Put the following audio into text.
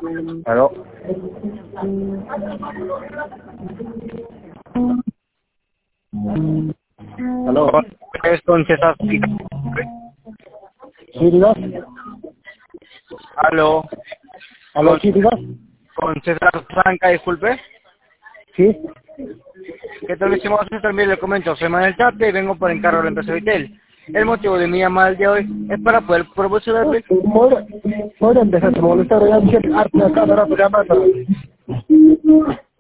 Aló. Aló. Es con César. ¿Sí, digas? Aló. Aló, ¿sí, digas? Con César Franca, disculpe. Sí. ¿Qué tal, estimado César? Mire, le comento, soy Manuel Tapia y vengo por encargo de la empresa Vitel. El motivo de mi llamada el día de hoy es para poder proporcionarle... Pueden dejar de molestar, ya me acá, ahora me llaman.